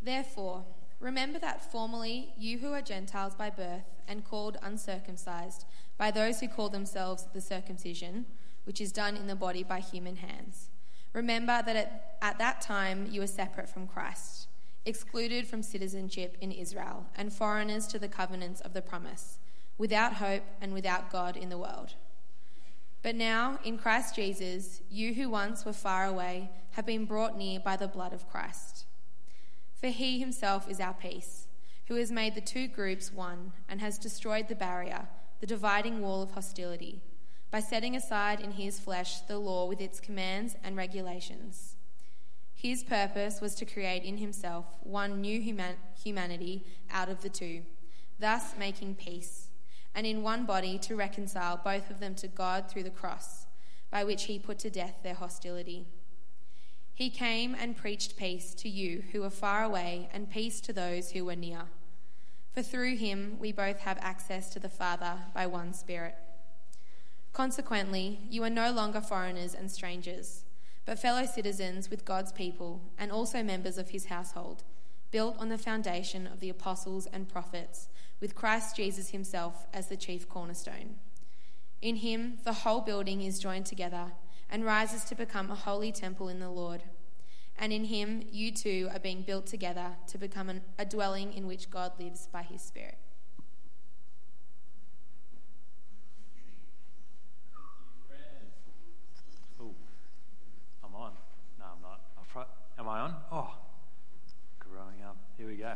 Therefore, remember that formerly you who are Gentiles by birth and called uncircumcised by those who call themselves the circumcision, which is done in the body by human hands. Remember that at that time you were separate from Christ, excluded from citizenship in Israel, and foreigners to the covenants of the promise, without hope and without God in the world. But now, in Christ Jesus, you who once were far away have been brought near by the blood of Christ. For he himself is our peace, who has made the two groups one and has destroyed the barrier, the dividing wall of hostility, by setting aside in his flesh the law with its commands and regulations. His purpose was to create in himself one new humanity out of the two, thus making peace, and in one body to reconcile both of them to God through the cross, by which he put to death their hostility. He came and preached peace to you who were far away and peace to those who were near. For through him we both have access to the Father by one Spirit. Consequently, you are no longer foreigners and strangers, but fellow citizens with God's people and also members of his household, built on the foundation of the apostles and prophets, with Christ Jesus himself as the chief cornerstone. In him, the whole building is joined together and rises to become a holy temple in the Lord. And in him, you too are being built together to become a dwelling in which God lives by his Spirit. I'm on. No, I'm not. Am I on? Oh, growing up. Here we go.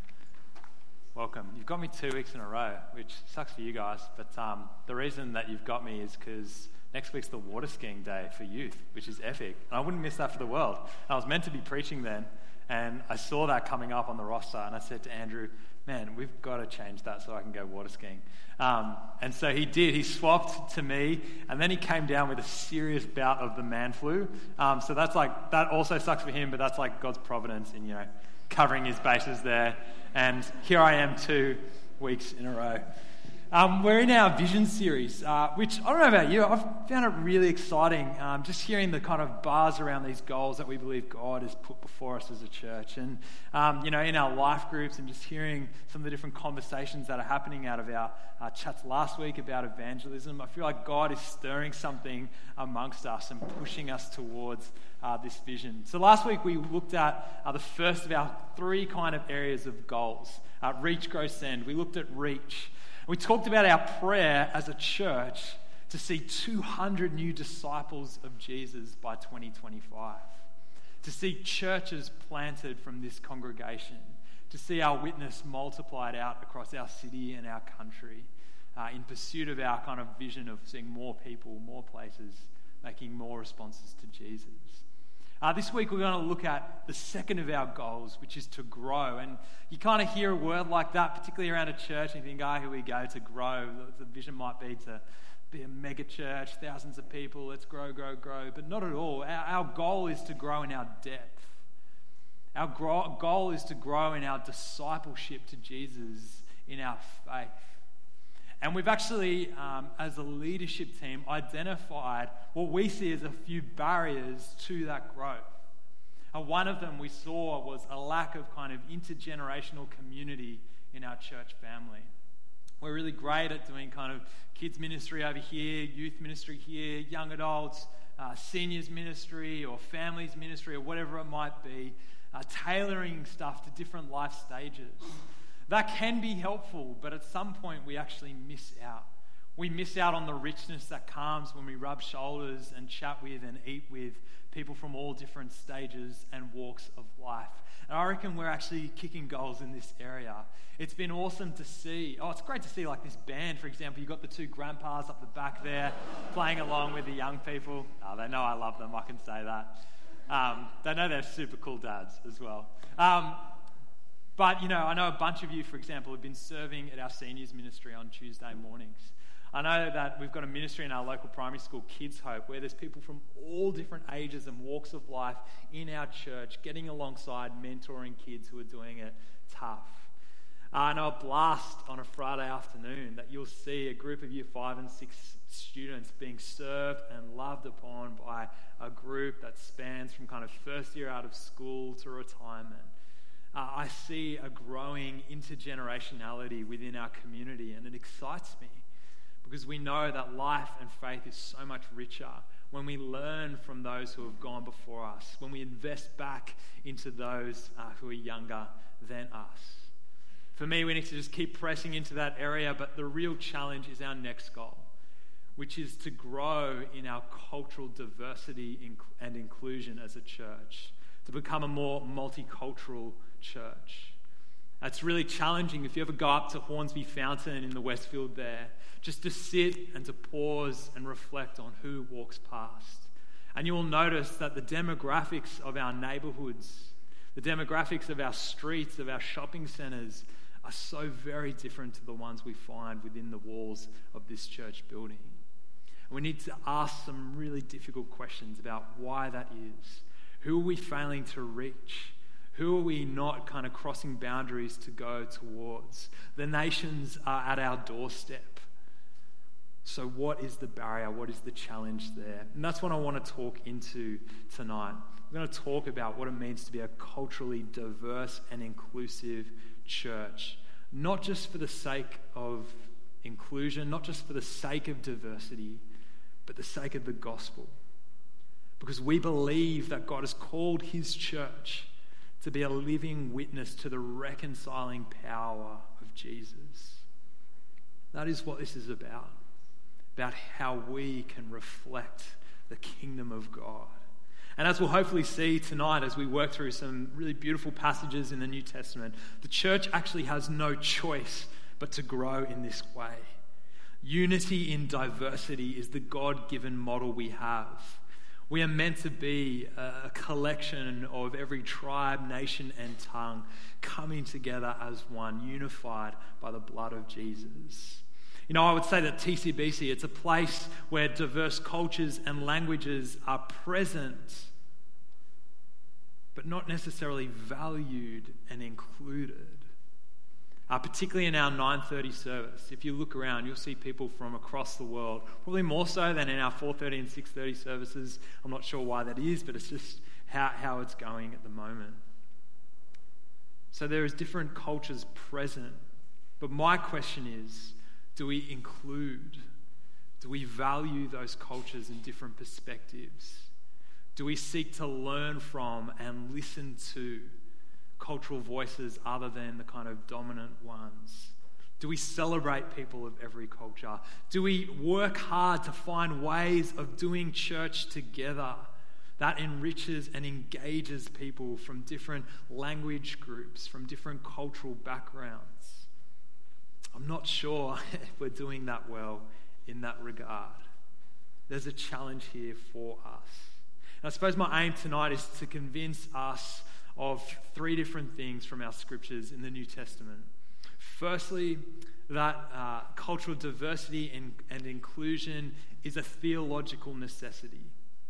Welcome. You've got me 2 weeks in a row, which sucks for you guys, but the reason that you've got me is because next week's the water skiing day for youth, which is epic. And I wouldn't miss that for the world. I was meant to be preaching then, and I saw that coming up on the roster, and I said to Andrew, man, we've got to change that so I can go water skiing. And so he did. He swapped to me, and then he came down with a serious bout of the man flu. So that's like, that also sucks for him, but that's like God's providence in, covering his bases there. And here I am 2 weeks in a row. We're in our vision series, which I don't know about you, I've found it really exciting, just hearing the kind of bars around these goals that we believe God has put before us as a church. And, in our life groups and just hearing some of the different conversations that are happening out of our chats last week about evangelism, I feel like God is stirring something amongst us and pushing us towards this vision. So last week we looked at the first of our 3 kind of areas of goals, reach, grow, send. We looked at reach. We talked about our prayer as a church to see 200 new disciples of Jesus by 2025, to see churches planted from this congregation, to see our witness multiplied out across our city and our country in pursuit of our kind of vision of seeing more people, more places, making more responses to Jesus. This week we're going to look at the second of our goals, which is to grow. And you kind of hear a word like that, particularly around a church, and you think, here we go, to grow. The vision might be to be a mega church, thousands of people, let's grow, grow, grow. But not at all. Our goal is to grow in our depth. Our goal is to grow in our discipleship to Jesus, in our faith. And we've actually, as a leadership team, identified what we see as a few barriers to that growth. One of them we saw was a lack of kind of intergenerational community in our church family. We're really great at doing kind of kids ministry over here, youth ministry here, young adults, seniors ministry or families ministry or whatever it might be, tailoring stuff to different life stages. That can be helpful, but at some point we actually miss out. We miss out on the richness that comes when we rub shoulders and chat with and eat with people from all different stages and walks of life. And I reckon we're actually kicking goals in this area. It's been awesome to see. It's great to see like this band, for example. You've got the 2 grandpas up the back there playing along with the young people. They know I love them, I can say that. They know they're super cool dads as well. But, I know a bunch of you, for example, have been serving at our seniors ministry on Tuesday mornings. I know that we've got a ministry in our local primary school, Kids Hope, where there's people from all different ages and walks of life in our church getting alongside, mentoring kids who are doing it tough. I know a blast on a Friday afternoon that you'll see a group of year 5 and 6 students being served and loved upon by a group that spans from kind of first year out of school to retirement. I see a growing intergenerationality within our community, and it excites me because we know that life and faith is so much richer when we learn from those who have gone before us, when we invest back into those who are younger than us. For me, we need to just keep pressing into that area, but the real challenge is our next goal, which is to grow in our cultural diversity and inclusion as a church, to become a more multicultural church. It's really challenging if you ever go up to Hornsby Fountain in the Westfield there, just to sit and to pause and reflect on who walks past. And you will notice that the demographics of our neighborhoods, the demographics of our streets, of our shopping centers, are so very different to the ones we find within the walls of this church building. And we need to ask some really difficult questions about why that is. Who are we failing to reach? Who are we not kind of crossing boundaries to go towards? The nations are at our doorstep. So what is the barrier? What is the challenge there? And that's what I want to talk into tonight. We're going to talk about what it means to be a culturally diverse and inclusive church, not just for the sake of inclusion, not just for the sake of diversity, but the sake of the gospel. Because we believe that God has called his church to be a living witness to the reconciling power of Jesus. That is what this is about how we can reflect the kingdom of God. And as we'll hopefully see tonight as we work through some really beautiful passages in the New Testament, the church actually has no choice but to grow in this way. Unity in diversity is the God-given model we have. We are meant to be a collection of every tribe, nation, and tongue coming together as one, unified by the blood of Jesus. You know, I would say that TCBC, it's a place where diverse cultures and languages are present, but not necessarily valued and included. Particularly in our 9:30 service. If you look around, you'll see people from across the world, probably more so than in our 4:30 and 6:30 services. I'm not sure why that is, but it's just how it's going at the moment. So there is different cultures present. But my question is, do we include? Do we value those cultures and different perspectives? Do we seek to learn from and listen to cultural voices other than the kind of dominant ones? Do we celebrate people of every culture? Do we work hard to find ways of doing church together that enriches and engages people from different language groups, from different cultural backgrounds? I'm not sure if we're doing that well in that regard. There's a challenge here for us. And I suppose my aim tonight is to convince us of three different things from our scriptures in the New Testament. Firstly, that cultural diversity and inclusion is a theological necessity.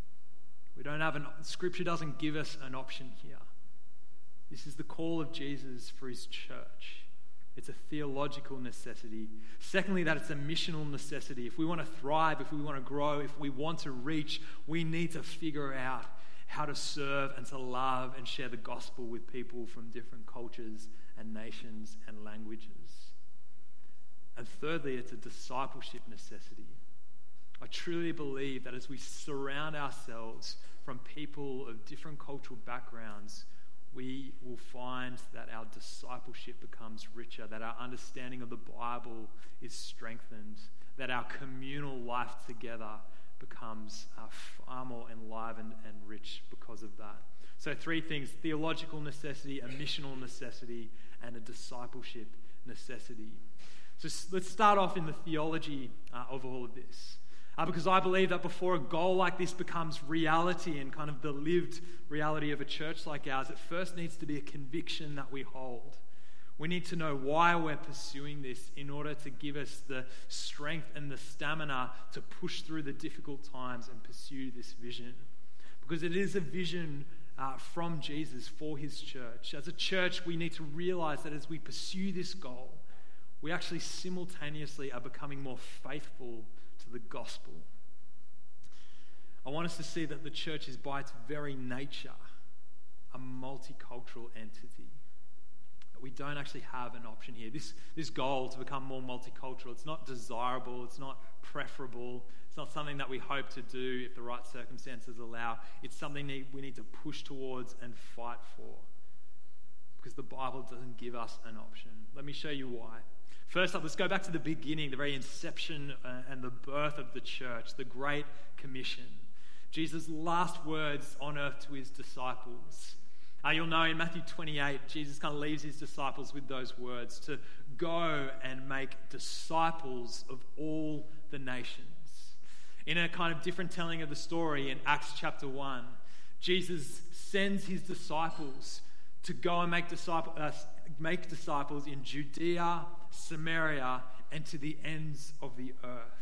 Scripture doesn't give us an option here. This is the call of Jesus for his church. It's a theological necessity. Secondly, that it's a missional necessity. If we want to thrive, if we want to grow, if we want to reach, we need to figure out how to serve and to love and share the gospel with people from different cultures and nations and languages. And thirdly, it's a discipleship necessity. I truly believe that as we surround ourselves from people of different cultural backgrounds, we will find that our discipleship becomes richer, that our understanding of the Bible is strengthened, that our communal life together becomes far more enlivened and rich because of that. So three things: theological necessity, a missional necessity, and a discipleship necessity. So let's start off in the theology of all of this. Because I believe that before a goal like this becomes reality and kind of the lived reality of a church like ours, it first needs to be a conviction that we hold. We need to know why we're pursuing this in order to give us the strength and the stamina to push through the difficult times and pursue this vision. Because it is a vision from Jesus for his church. As a church, we need to realize that as we pursue this goal, we actually simultaneously are becoming more faithful to the gospel. I want us to see that the church is by its very nature a multicultural entity. that we don't actually have an option here. This goal to become more multicultural, it's not desirable, it's not preferable, it's not something that we hope to do if the right circumstances allow. It's something that we need to push towards and fight for, because the Bible doesn't give us an option. Let me show you why. First up, let's go back to the beginning, the very inception and the birth of the church, the Great Commission. Jesus' last words on earth to his disciples. You'll know in Matthew 28, Jesus kind of leaves his disciples with those words, to go and make disciples of all the nations. In a kind of different telling of the story in Acts chapter 1, Jesus sends his disciples to go and make disciples in Judea, Samaria, and to the ends of the earth.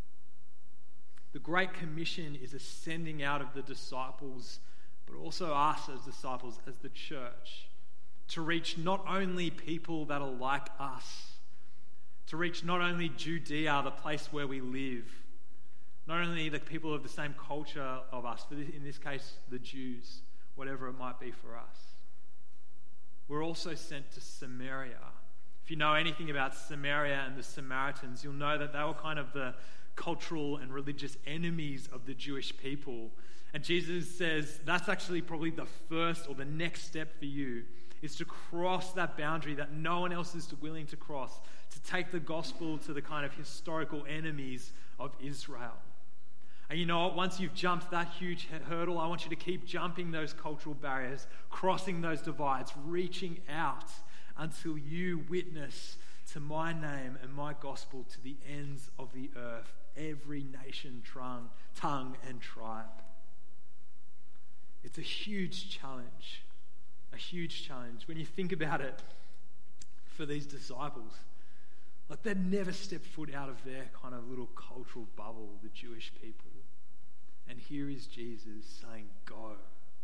The Great Commission is a sending out of the disciples, but also us as disciples, as the church, to reach not only people that are like us, to reach not only Judea, the place where we live, not only the people of the same culture of us, but in this case, the Jews, whatever it might be for us. We're also sent to Samaria. If you know anything about Samaria and the Samaritans, you'll know that they were kind of the cultural and religious enemies of the Jewish people. And Jesus says that's actually probably the first or the next step for you, is to cross that boundary that no one else is willing to cross, to take the gospel to the kind of historical enemies of Israel. And you know what? Once you've jumped that huge hurdle, I want you to keep jumping those cultural barriers, crossing those divides, reaching out until you witness to my name and my gospel to the ends of the earth, every nation, tongue, and tribe. It's a huge challenge. A huge challenge. When you think about it, for these disciples, like they'd never stepped foot out of their kind of little cultural bubble, the Jewish people. And here is Jesus saying, go.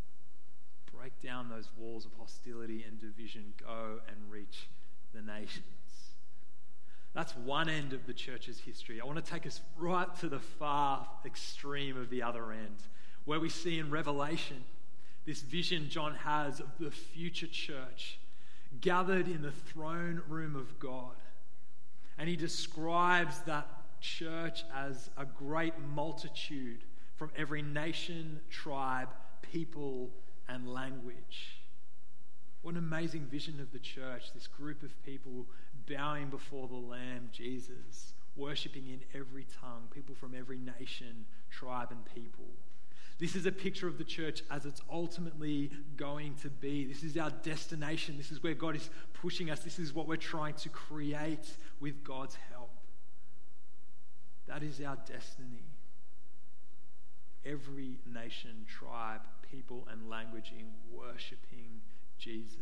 Break down those walls of hostility and division. Go and reach the nations. That's one end of the church's history. I want to take us right to the far extreme of the other end, where we see in Revelation this vision John has of the future church gathered in the throne room of God. And he describes that church as a great multitude from every nation, tribe, people, and language. What an amazing vision of the church, this group of people bowing before the Lamb, Jesus, worshipping in every tongue, people from every nation, tribe, and people. This is a picture of the church as it's ultimately going to be. This is our destination. This is where God is pushing us. This is what we're trying to create with God's help. That is our destiny. Every nation, tribe, people, and language in worshipping Jesus.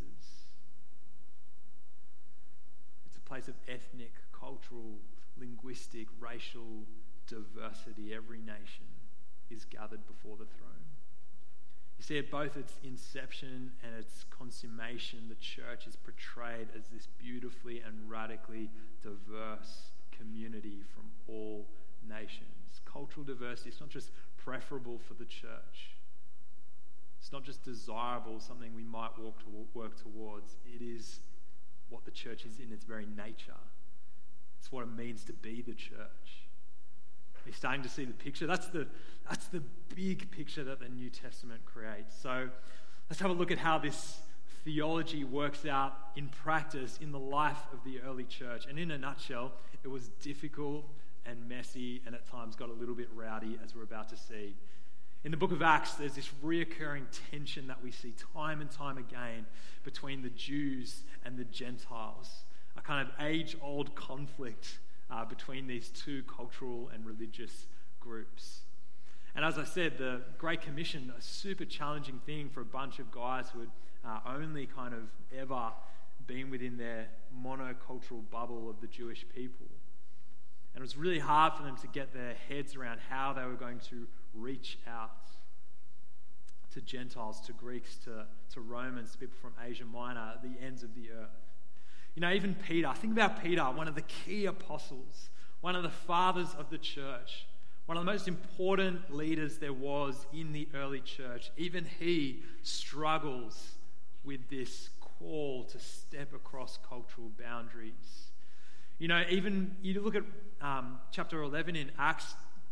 It's a place of ethnic, cultural, linguistic, racial diversity. Every nation is gathered before the throne. You see, at both its inception and its consummation, the church is portrayed as this beautifully and radically diverse community from all nations. Cultural diversity, it's not just preferable for the church. It's not just desirable, something we might work towards. It is what the church is in its very nature. It's what it means to be the church. You're starting to see the picture. That's the big picture that the New Testament creates. So let's have a look at how this theology works out in practice in the life of the early church. And in a nutshell, it was difficult and messy and at times got a little bit rowdy, as we're about to see. In the book of Acts, there's this reoccurring tension that we see time and time again between the Jews and the Gentiles, a kind of age-old conflict between these two cultural and religious groups. And as I said, the Great Commission, a super challenging thing for a bunch of guys who had only kind of ever been within their monocultural bubble of the Jewish people. And it was really hard for them to get their heads around how they were going to reach out to Gentiles, to Greeks, to Romans, to people from Asia Minor, the ends of the earth. You know, even Peter, think about Peter, one of the key apostles, one of the fathers of the church, one of the most important leaders there was in the early church. Even he struggles with this call to step across cultural boundaries. You know, even you look at chapter 11 in Acts,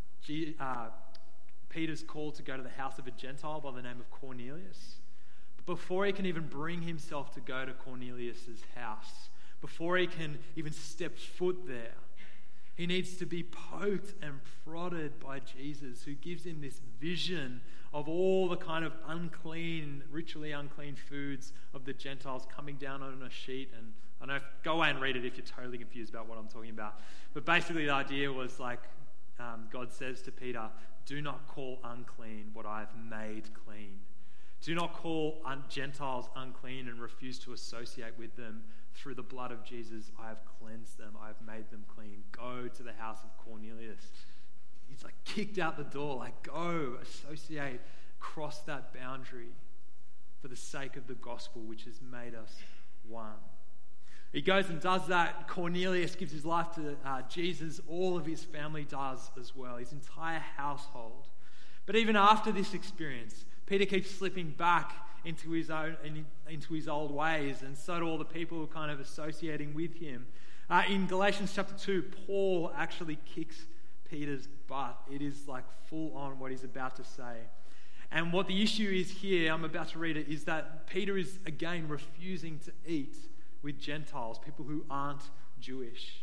Peter's called to go to the house of a Gentile by the name of Cornelius. But before he can even bring himself to go to Cornelius' house, before he can even step foot there, he needs to be poked and prodded by Jesus, who gives him this vision of all the kind of unclean, ritually unclean foods of the Gentiles coming down on a sheet. And I don't know, go away and read it if you're totally confused about what I'm talking about. But basically the idea was like, God says to Peter, do not call unclean what I have made clean. Do not call Gentiles unclean and refuse to associate with them. Through the blood of Jesus, I have cleansed them. I have made them clean. Go to the house of Cornelius. He's like kicked out the door. Like, go, associate, cross that boundary for the sake of the gospel, which has made us one. He goes and does that. Cornelius gives his life to Jesus. All of his family does as well, his entire household. But even after this experience, Peter keeps slipping back into his old ways, and so do all the people who are kind of associating with him. In Galatians chapter 2, Paul actually kicks Peter's butt. It is like full on what he's about to say. And what the issue is here, I'm about to read it, is that Peter is again refusing to eat with Gentiles, people who aren't Jewish.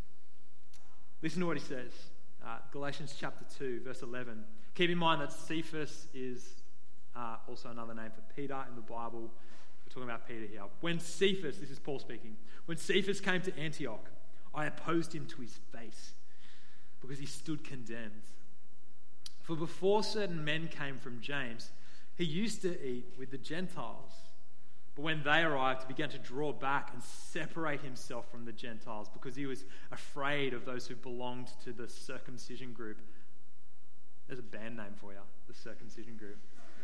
Listen to what he says. Galatians chapter 2, verse 11. Keep in mind that Cephas is also another name for Peter in the Bible. We're talking about Peter here. When Cephas, this is Paul speaking, when Cephas came to Antioch, I opposed him to his face because he stood condemned. For before certain men came from James, he used to eat with the Gentiles. But when they arrived, he began to draw back and separate himself from the Gentiles because he was afraid of those who belonged to the circumcision group. There's a band name for you, the circumcision group.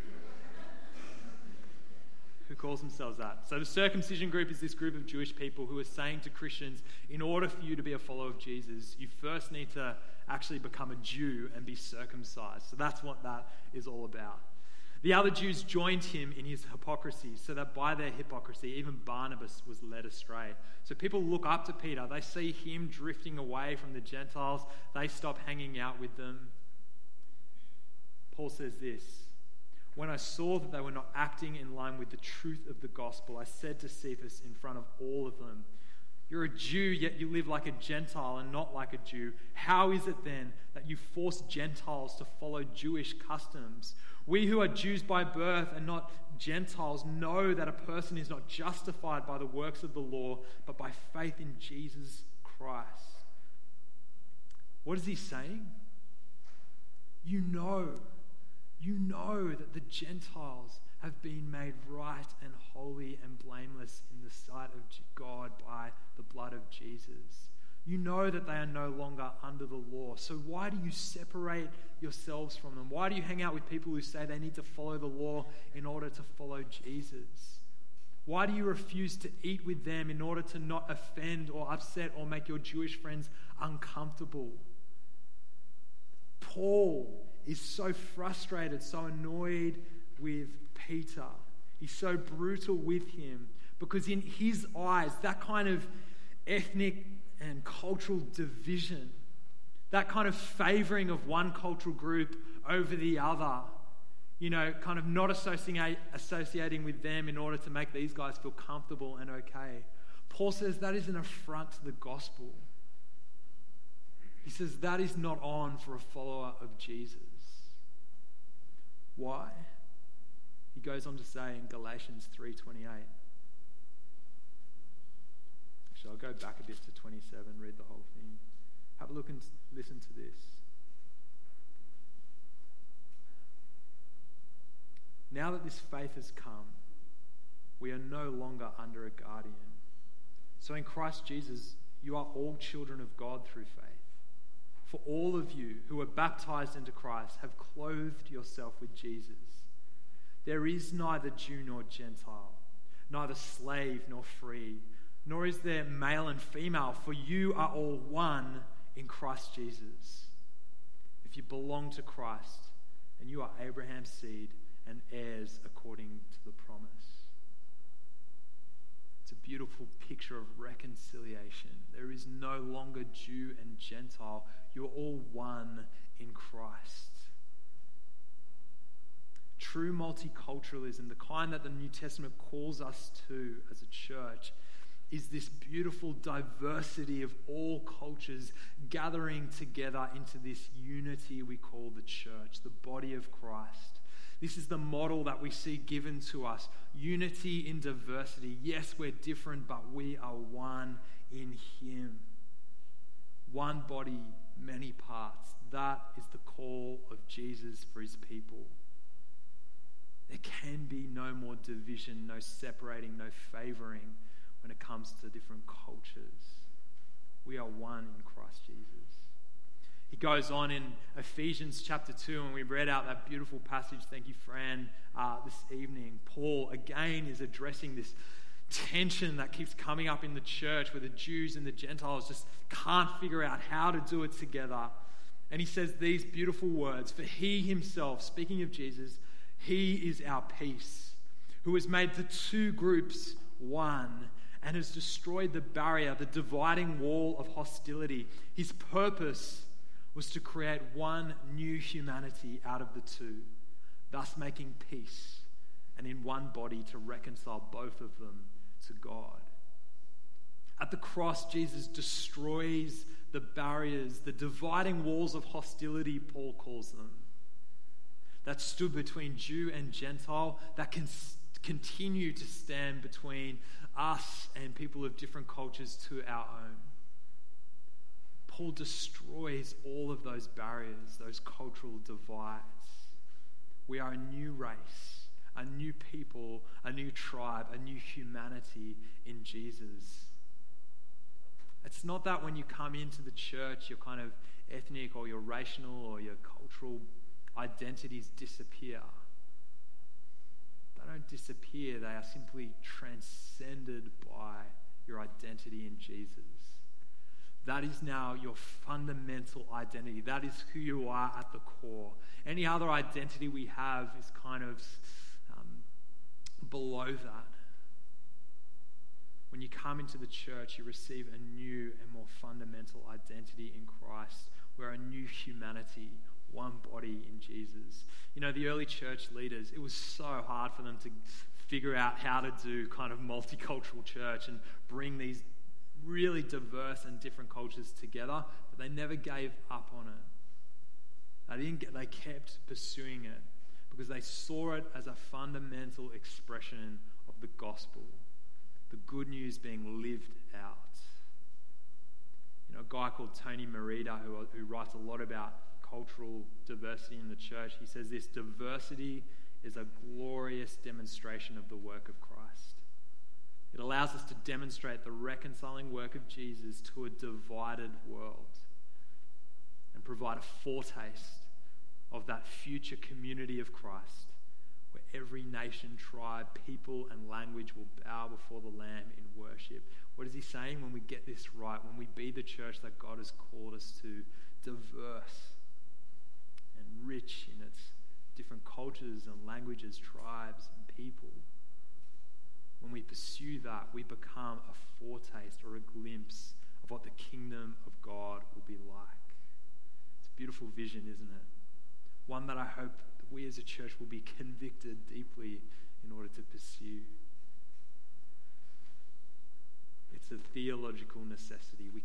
Who calls themselves that? So the circumcision group is this group of Jewish people who are saying to Christians, in order for you to be a follower of Jesus, you first need to actually become a Jew and be circumcised. So that's what that is all about. The other Jews joined him in his hypocrisy, so that by their hypocrisy, even Barnabas was led astray. So people look up to Peter. They see him drifting away from the Gentiles. They stop hanging out with them. Paul says this, when I saw that they were not acting in line with the truth of the gospel, I said to Cephas in front of all of them, you're a Jew, yet you live like a Gentile and not like a Jew. How is it then that you force Gentiles to follow Jewish customs? We who are Jews by birth and not Gentiles know that a person is not justified by the works of the law, but by faith in Jesus Christ. What is he saying? You know that the Gentiles have been made right and holy and blameless in the sight of God by the blood of Jesus. You know that they are no longer under the law. So why do you separate yourselves from them? Why do you hang out with people who say they need to follow the law in order to follow Jesus? Why do you refuse to eat with them in order to not offend or upset or make your Jewish friends uncomfortable? Paul is so frustrated, so annoyed with Peter. He's so brutal with him because in his eyes, that kind of ethnic and cultural division, that kind of favoring of one cultural group over the other, kind of not associating with them in order to make these guys feel comfortable and okay. Paul says that is an affront to the gospel. He says that is not on for a follower of Jesus. Why? He goes on to say in Galatians 3:28. Actually, I'll go back a bit to 27, read the whole thing. Have a look and listen to this. Now that this faith has come, we are no longer under a guardian. So in Christ Jesus, you are all children of God through faith. For all of you who are baptized into Christ have clothed yourself with Jesus. There is neither Jew nor Gentile, neither slave nor free, nor is there male and female, for you are all one in Christ Jesus. If you belong to Christ, then you are Abraham's seed and heirs according to the promise. beautiful picture of reconciliation. There is no longer Jew and Gentile. You're all one in Christ. True multiculturalism, the kind that the New Testament calls us to as a church, is this beautiful diversity of all cultures gathering together into this unity we call the church, the body of Christ. This is the model that we see given to us. Unity in diversity. Yes, we're different, but we are one in Him. One body, many parts. That is the call of Jesus for His people. There can be no more division, no separating, no favoring when it comes to different cultures. We are one in Christ Jesus. He goes on in Ephesians chapter 2, and we read out that beautiful passage, thank you, Fran, this evening. Paul, again, is addressing this tension that keeps coming up in the church where the Jews and the Gentiles just can't figure out how to do it together. And he says these beautiful words, for He Himself, speaking of Jesus, He is our peace, who has made the two groups one and has destroyed the barrier, the dividing wall of hostility. His purpose was to create one new humanity out of the two, thus making peace, and in one body to reconcile both of them to God. At the cross, Jesus destroys the barriers, the dividing walls of hostility, Paul calls them, that stood between Jew and Gentile, that can continue to stand between us and people of different cultures to our own. Paul destroys all of those barriers, those cultural divides. We are a new race, a new people, a new tribe, a new humanity in Jesus. It's not that when you come into the church, your kind of ethnic or your racial or your cultural identities disappear. They don't disappear, they are simply transcended by your identity in Jesus. That is now your fundamental identity. That is who you are at the core. Any other identity we have is kind of below that. When you come into the church, you receive a new and more fundamental identity in Christ. We're a new humanity, one body in Jesus. You know, the early church leaders, it was so hard for them to figure out how to do kind of multicultural church and bring these really diverse and different cultures together, but they never gave up on it. They kept pursuing it because they saw it as a fundamental expression of the gospel, the good news being lived out. You know, a guy called Tony Merida, who writes a lot about cultural diversity in the church, he says this: diversity is a glorious demonstration of the work of Christ. It allows us to demonstrate the reconciling work of Jesus to a divided world and provide a foretaste of that future community of Christ where every nation, tribe, people, and language will bow before the Lamb in worship. What is he saying? When we get this right, when we be the church that God has called us to, diverse and rich in its different cultures and languages, tribes and people, when we pursue that, we become a foretaste or a glimpse of what the kingdom of God will be like. It's a beautiful vision, isn't it? One that I hope that we as a church will be convicted deeply in order to pursue. It's a theological necessity. We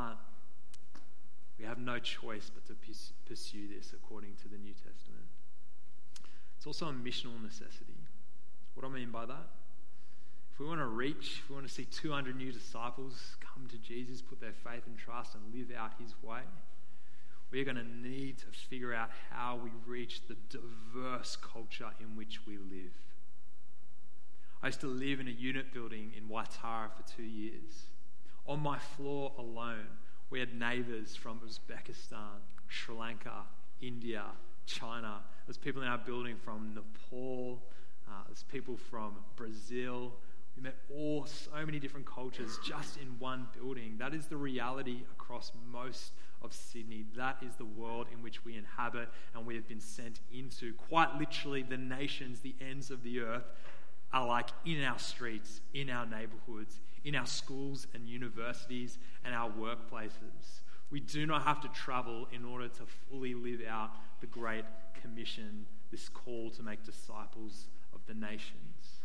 have no choice but to pursue this according to the New Testament. It's also a missional necessity. What do I mean by that? If we want to see 200 new disciples come to Jesus, put their faith and trust and live out His way, we're going to need to figure out how we reach the diverse culture in which we live. I used to live in a unit building in Waitara for 2 years. On my floor alone, we had neighbours from Uzbekistan, Sri Lanka, India, China. There's people in our building from Nepal. There's people from Brazil. We met so many different cultures just in one building. That is the reality across most of Sydney. That is the world in which we inhabit and we have been sent into. Quite literally, the nations, the ends of the earth, are like in our streets, in our neighborhoods, in our schools and universities and our workplaces. We do not have to travel in order to fully live out the Great Commission, this call to make disciples of the nations.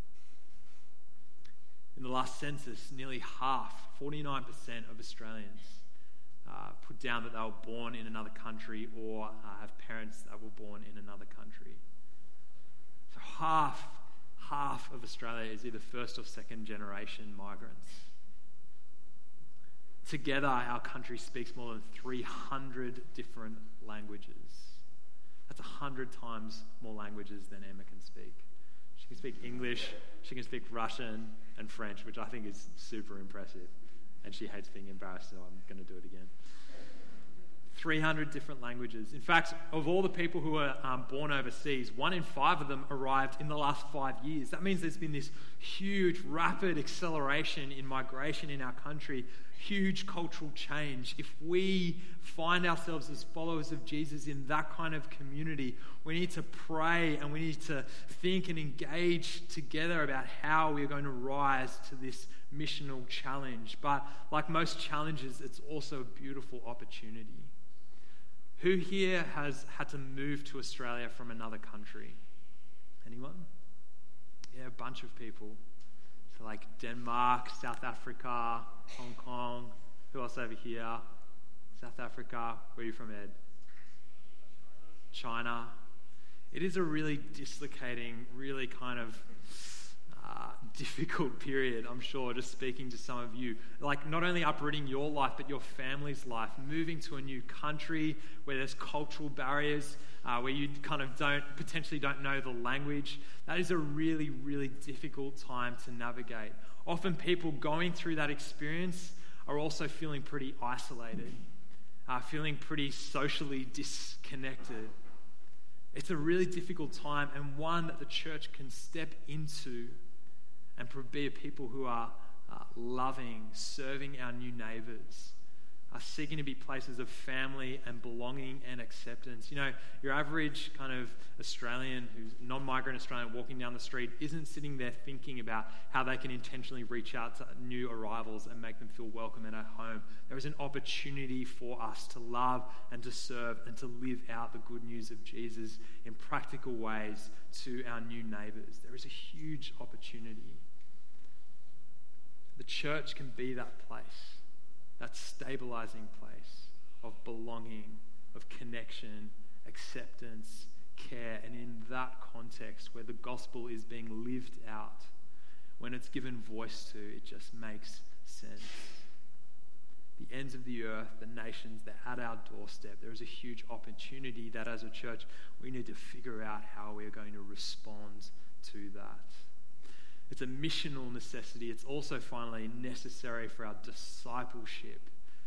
In the last census, nearly half, 49% of Australians put down that they were born in another country or have parents that were born in another country. So half of Australia is either first or second generation migrants. Together, our country speaks more than 300 different languages. That's 100 times more languages than Emma can speak. She can speak English, she can speak Russian and French, which I think is super impressive. And she hates being embarrassed, so I'm going to do it again. 300 different languages. In fact, of all the people who are born overseas, 1 in 5 of them arrived in the last 5 years. That means there's been this huge, rapid acceleration in migration in our country, huge cultural change. If we find ourselves as followers of Jesus in that kind of community, we need to pray and we need to think and engage together about how we're going to rise to this missional challenge. But like most challenges, it's also a beautiful opportunity. Who here has had to move to Australia from another country? Anyone? Yeah, a bunch of people. So like Denmark, South Africa, Hong Kong. Who else over here? South Africa. Where are you from, Ed? China. It is a really dislocating, really kind of difficult period, I'm sure, just speaking to some of you. Like not only uprooting your life, but your family's life, moving to a new country where there's cultural barriers, where you kind of potentially don't know the language. That is a really, really difficult time to navigate. Often people going through that experience are also feeling pretty isolated, feeling pretty socially disconnected. It's a really difficult time, and one that the church can step into and be a people who are loving, serving our new neighbours, are seeking to be places of family and belonging and acceptance. You know, your average kind of Australian, who's non-migrant Australian walking down the street, isn't sitting there thinking about how they can intentionally reach out to new arrivals and make them feel welcome and at home. There is an opportunity for us to love and to serve and to live out the good news of Jesus in practical ways to our new neighbours. There is a huge opportunity. The church can be that place, that stabilizing place of belonging, of connection, acceptance, care, and in that context where the gospel is being lived out, when it's given voice to, it just makes sense. The ends of the earth, the nations, they're at our doorstep. There is a huge opportunity that as a church we need to figure out how we're going to respond to that. It's a missional necessity. It's also finally necessary for our discipleship.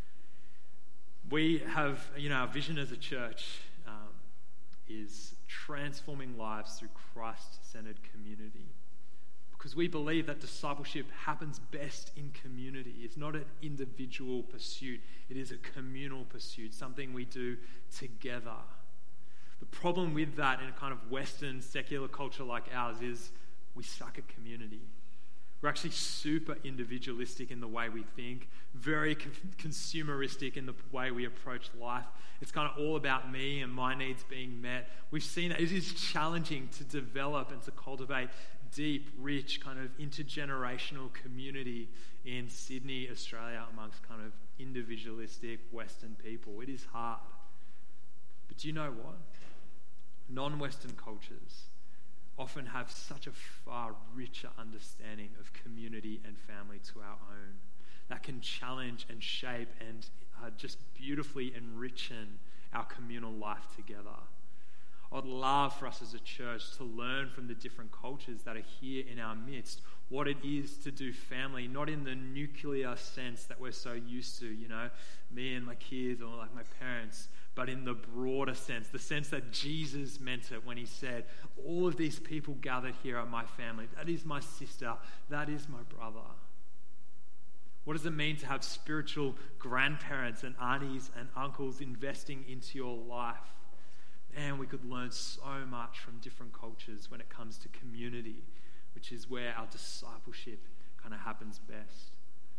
We have, our vision as a church is transforming lives through Christ-centered community. Because we believe that discipleship happens best in community. It's not an individual pursuit. It is a communal pursuit, something we do together. The problem with that in a kind of Western secular culture like ours is we suck at community. We're actually super individualistic in the way we think, very consumeristic in the way we approach life. It's kind of all about me and my needs being met. We've seen that it is challenging to develop and to cultivate deep, rich, kind of intergenerational community in Sydney, Australia, amongst kind of individualistic Western people. It is hard. But do you know what? Non-Western cultures often have such a far richer understanding of community and family to our own that can challenge and shape and just beautifully enrichen our communal life together. I'd love for us as a church to learn from the different cultures that are here in our midst what it is to do family, not in the nuclear sense that we're so used to, me and my kids or like my parents, but in the broader sense, the sense that Jesus meant it when he said, all of these people gathered here are my family. That is my sister. That is my brother. What does it mean to have spiritual grandparents and aunties and uncles investing into your life? Man, we could learn so much from different cultures when it comes to community, which is where our discipleship kind of happens best.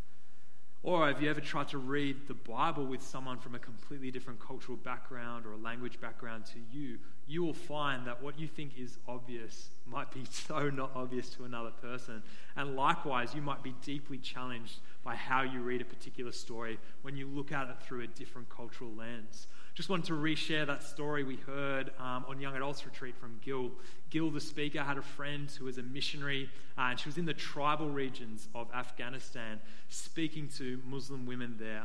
Or have you ever tried to read the Bible with someone from a completely different cultural background or a language background to you? You will find that what you think is obvious might be so not obvious to another person. And likewise, you might be deeply challenged by how you read a particular story when you look at it through a different cultural lens. Just wanted to reshare that story we heard on Young Adults Retreat from Gil. Gil, the speaker, had a friend who was a missionary, and she was in the tribal regions of Afghanistan speaking to Muslim women there.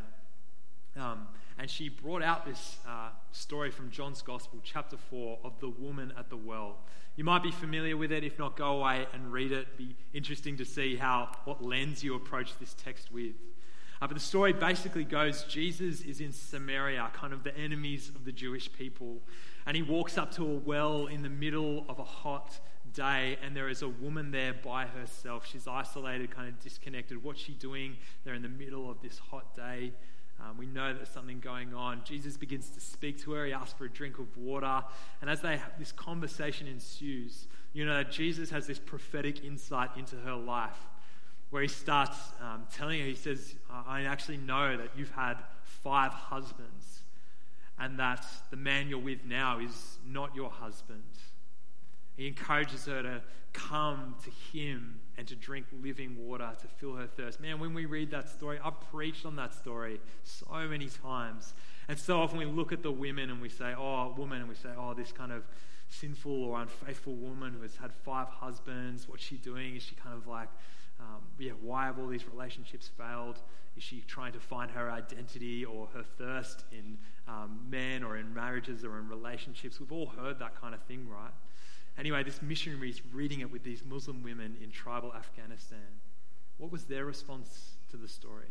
And she brought out this story from John's Gospel, chapter 4, of the woman at the well. You might be familiar with it. If not, go away and read it. It'd be interesting to see what lens you approach this text with. But the story basically goes, Jesus is in Samaria, kind of the enemies of the Jewish people. And he walks up to a well in the middle of a hot day, and there is a woman there by herself. She's isolated, kind of disconnected. What's she doing? They're in the middle of this hot day. We know there's something going on. Jesus begins to speak to her. He asks for a drink of water. And as this conversation ensues, you know that Jesus has this prophetic insight into her life, where he starts telling her, he says, I actually know that you've had 5 husbands and that the man you're with now is not your husband. He encourages her to come to him and to drink living water to fill her thirst. Man, when we read that story, I've preached on that story so many times. And so often we look at the women and we say, this kind of sinful or unfaithful woman who has had 5 husbands. What's she doing? Is she kind of like, why have all these relationships failed? Is she trying to find her identity or her thirst in men or in marriages or in relationships? We've all heard that kind of thing, right? Anyway, this missionary is reading it with these Muslim women in tribal Afghanistan. What was their response to the story?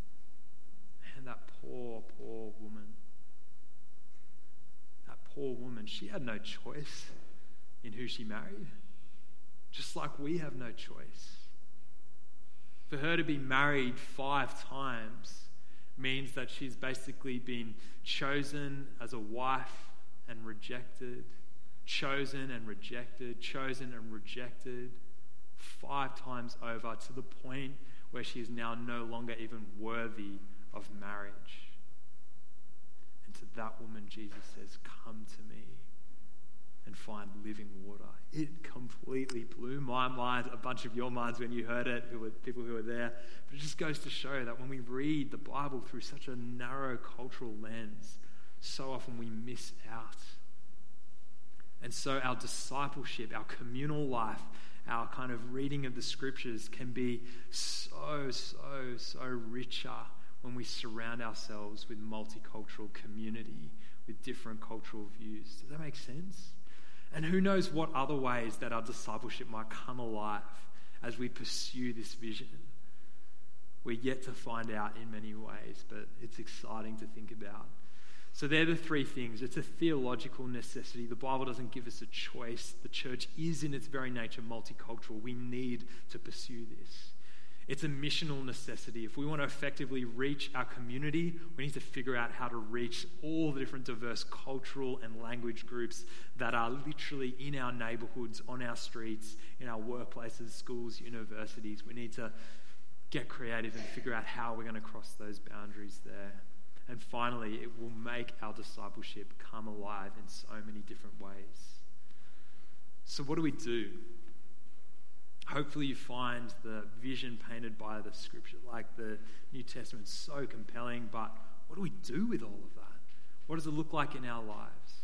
And that poor, poor woman. That poor woman, she had no choice in who she married. Just like we have no choice. For her to be married 5 times means that she's basically been chosen as a wife and rejected, chosen and rejected, chosen and rejected 5 times over, to the point where she is now no longer even worthy of marriage. And to that woman, Jesus says, come to me and find living water. It completely blew my mind, a bunch of your minds when you heard it, people who were there. But it just goes to show that when we read the Bible through such a narrow cultural lens, so often we miss out. And so our discipleship, our communal life, our kind of reading of the scriptures can be so richer when we surround ourselves with multicultural community, with different cultural views. Does that make sense? And who knows what other ways that our discipleship might come alive as we pursue this vision. We're yet to find out in many ways, but it's exciting to think about. So they're the 3 things. It's a theological necessity. The Bible doesn't give us a choice. The church is in its very nature multicultural. We need to pursue this. It's a missional necessity. If we want to effectively reach our community, we need to figure out how to reach all the different diverse cultural and language groups that are literally in our neighborhoods, on our streets, in our workplaces, schools, universities. We need to get creative and figure out how we're going to cross those boundaries there. And finally, it will make our discipleship come alive in so many different ways. So what do we do? Hopefully you find the vision painted by the scripture, like the New Testament, so compelling, but what do we do with all of that? What does it look like in our lives?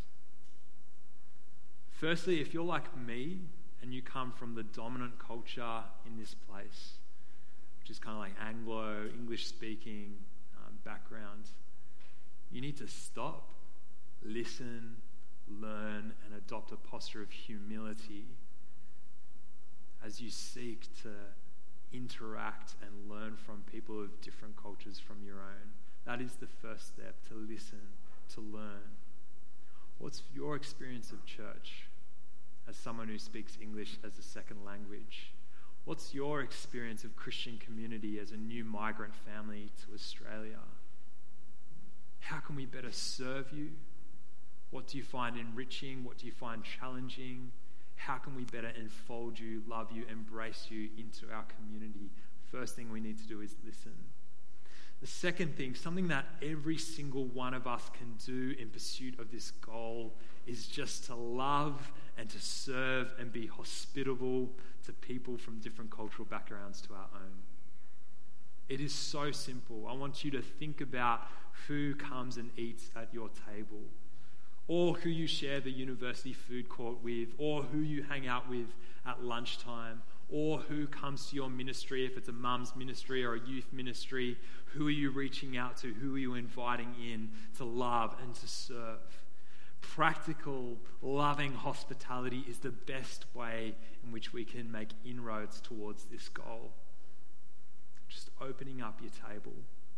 Firstly, if you're like me and you come from the dominant culture in this place, which is kind of like Anglo, English-speaking background, you need to stop, listen, learn, and adopt a posture of humility as you seek to interact and learn from people of different cultures from your own. That is the first step, to listen, to learn. What's your experience of church as someone who speaks English as a second language? What's your experience of Christian community as a new migrant family to Australia? How can we better serve you? What do you find enriching? What do you find challenging? how can we better enfold you, love you, embrace you into our community? First thing we need to do is listen. The second thing, something that every single one of us can do in pursuit of this goal, is just to love and to serve and be hospitable to people from different cultural backgrounds to our own. It is so simple. I want you to think about who comes and eats at your table, or who you share the university food court with, or who you hang out with at lunchtime, or who comes to your ministry, if it's a mum's ministry or a youth ministry. Who are you reaching out to? Who are you inviting in to love and to serve? Practical, loving hospitality is the best way in which we can make inroads towards this goal. Just opening up your table.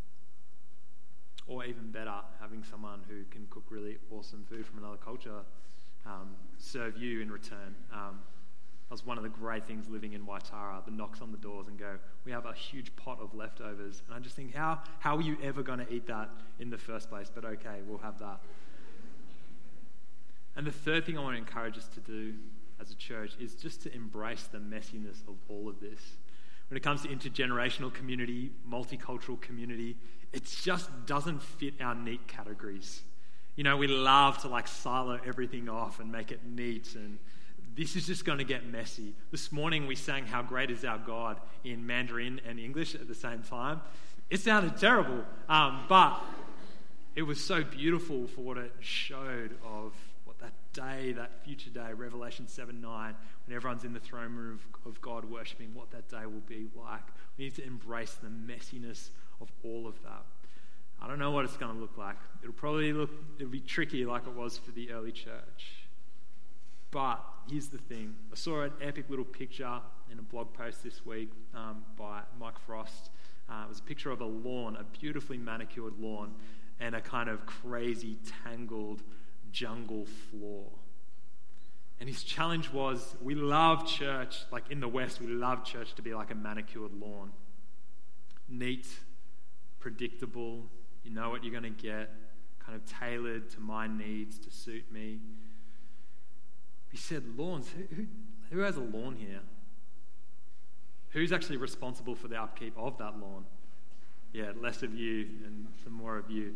Or even better, having someone who can cook really awesome food from another culture serve you in return. That was one of the great things living in Waitara, the knocks on the doors and go, we have a huge pot of leftovers. And I just think, how are you ever going to eat that in the first place? But okay, we'll have that. And the third thing I want to encourage us to do as a church is just to embrace the messiness of all of this. When it comes to intergenerational community, multicultural community, it just doesn't fit our neat categories. You know, we love to silo everything off and make it neat, and this is just going to get messy. This morning we sang How Great Is Our God in Mandarin and English at the same time. It sounded terrible, but it was so beautiful for what it showed of what that day, that future day, Revelation 7:9, when everyone's in the throne room of God worshipping, what that day will be like. We need to embrace the messiness of all of that. I don't know what it's going to look like. It'll be tricky like it was for the early church. But here's the thing. I saw an epic little picture in a blog post this week by Mike Frost. It was a picture of a lawn, a beautifully manicured lawn, and a kind of crazy, tangled jungle floor. And his challenge was, we love church, like in the West, we love church to be like a manicured lawn. Neat, predictable, you know what you're going to get, kind of tailored to my needs, to suit me. He said, lawns, who has a lawn here? Who's actually responsible for the upkeep of that lawn? Yeah, less of you and some more of you.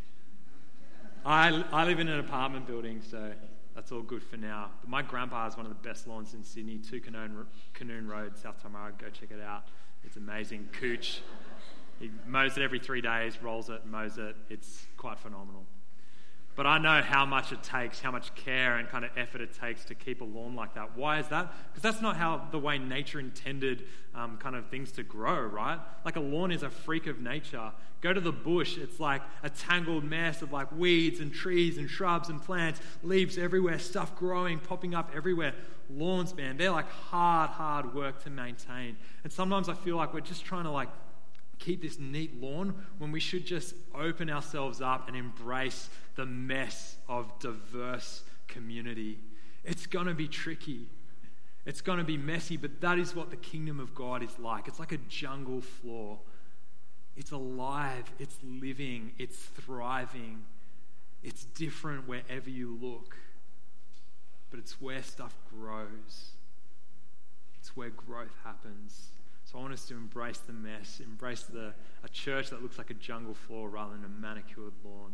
I live in an apartment building, so that's all good for now. But my grandpa has one of the best lawns in Sydney, 2 Canoon Road, South Tamara. Go check it out. It's amazing. Cooch. He mows it every 3 days, rolls it, mows it. It's quite phenomenal. But I know how much it takes, how much care and kind of effort it takes to keep a lawn like that. Why is that? Because that's not how the way nature intended kind of things to grow, right? Like a lawn is a freak of nature. Go to the bush, it's like a tangled mess of like weeds and trees and shrubs and plants, leaves everywhere, stuff growing, popping up everywhere. Lawns, man, they're like hard work to maintain. And sometimes I feel like we're just trying to keep this neat lawn when we should just open ourselves up and embrace the mess of diverse community. It's going to be tricky. It's going to be messy, but that is what the kingdom of God is like. It's like a jungle floor. It's alive, it's living, it's thriving. It's different wherever you look. But it's where stuff grows. It's where growth happens. So I want us to embrace the mess, embrace a church that looks like a jungle floor rather than a manicured lawn.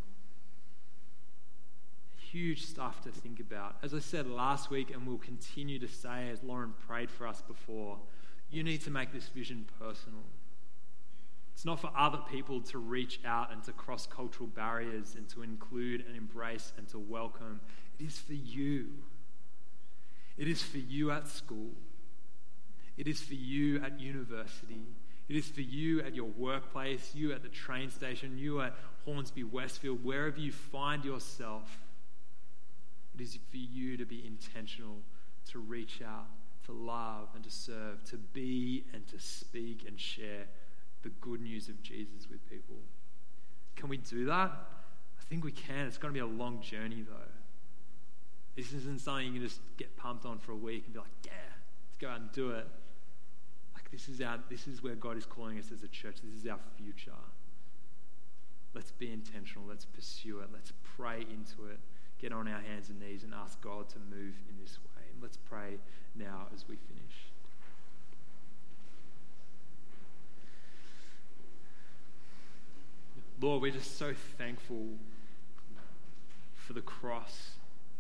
Huge stuff to think about. As I said last week, and we'll continue to say as Lauren prayed for us before, you need to make this vision personal. It's not for other people to reach out and to cross cultural barriers and to include and embrace and to welcome. It is for you. It is for you at school. It is for you at university. It is for you at your workplace, you at the train station, you at Hornsby Westfield, wherever you find yourself. It is for you to be intentional, to reach out, to love and to serve, to be and to speak and share the good news of Jesus with people. Can we do that? I think we can. It's going to be a long journey though. This isn't something you can just get pumped on for a week and be like, yeah, let's go out and do it. This is where God is calling us as a church. This is our future. Let's be intentional. Let's pursue it. Let's pray into it. Get on our hands and knees and ask God to move in this way. Let's pray now as we finish. Lord, we're just so thankful for the cross,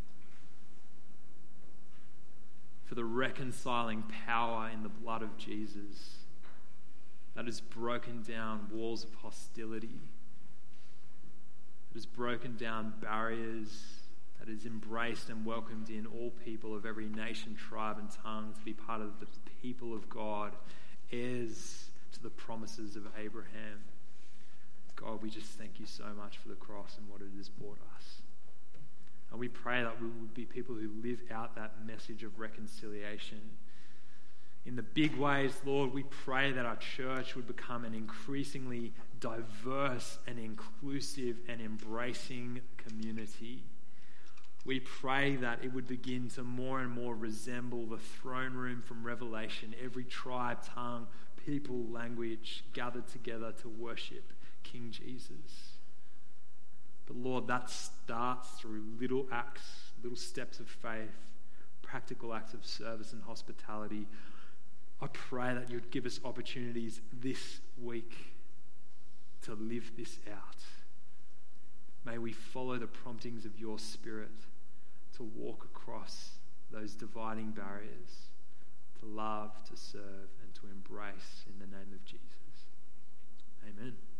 for the reconciling power in the blood of Jesus that has broken down walls of hostility, that has broken down barriers, that has embraced and welcomed in all people of every nation, tribe, and tongue to be part of the people of God, heirs to the promises of Abraham. God, we just thank you so much for the cross and what it has brought us. And we pray that we would be people who live out that message of reconciliation. In the big ways, Lord, we pray that our church would become an increasingly diverse and inclusive and embracing community. We pray that it would begin to more and more resemble the throne room from Revelation, every tribe, tongue, people, language gathered together to worship King Jesus. But Lord, that starts through little acts, little steps of faith, practical acts of service and hospitality. I pray that you'd give us opportunities this week to live this out. May we follow the promptings of your Spirit to walk across those dividing barriers, to love, to serve, and to embrace in the name of Jesus. Amen.